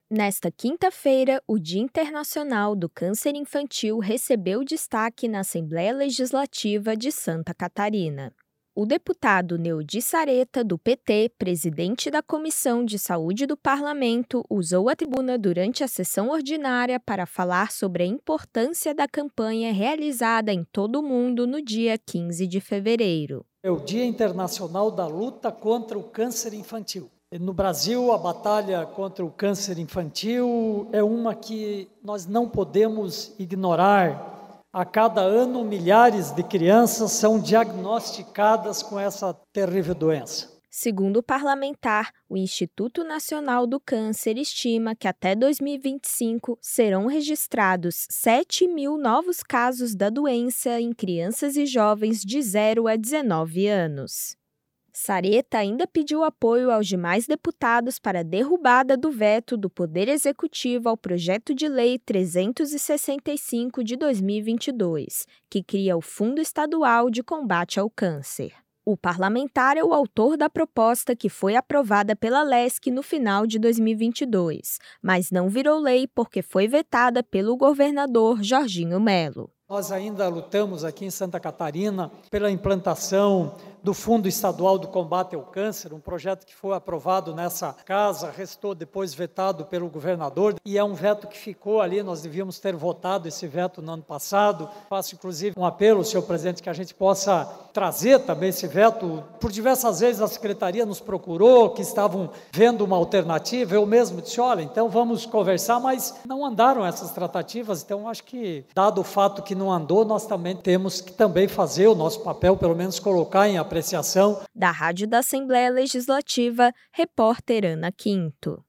Nesta quinta-feira, o Dia Internacional do Câncer Infantil recebeu destaque na Assembleia Legislativa de Santa Catarina. O deputado Neudi Sareta, do PT, presidente da Comissão de Saúde do Parlamento, usou a tribuna durante a sessão ordinária para falar sobre a importância da campanha realizada em todo o mundo no dia 15 de fevereiro. É o Dia Internacional da Luta contra o Câncer Infantil. No Brasil, a batalha contra o câncer infantil é uma que nós não podemos ignorar. A cada ano, milhares de crianças são diagnosticadas com essa terrível doença. Segundo o parlamentar, o Instituto Nacional do Câncer estima que até 2025 serão registrados 7.000 novos casos da doença em crianças e jovens de 0 a 19 anos. Sareta ainda pediu apoio aos demais deputados para a derrubada do veto do Poder Executivo ao Projeto de Lei 365 de 2022, que cria o Fundo Estadual de Combate ao Câncer. O parlamentar é o autor da proposta que foi aprovada pela LESC no final de 2022, mas não virou lei porque foi vetada pelo governador Jorginho Melo. Nós ainda lutamos aqui em Santa Catarina pela implantação do Fundo Estadual do Combate ao Câncer, um projeto que foi aprovado nessa casa, restou depois vetado pelo governador, e é um veto que ficou ali, nós devíamos ter votado esse veto no ano passado. Faço inclusive um apelo, senhor presidente, que a gente possa trazer também esse veto. Por diversas vezes a Secretaria nos procurou, que estavam vendo uma alternativa, eu mesmo disse, olha, então vamos conversar, mas não andaram essas tratativas, então acho que, dado o fato que não andou, nós também temos que também fazer o nosso papel, pelo menos colocar em apreciação. Da Rádio da Assembleia Legislativa, repórter Ana Quinto.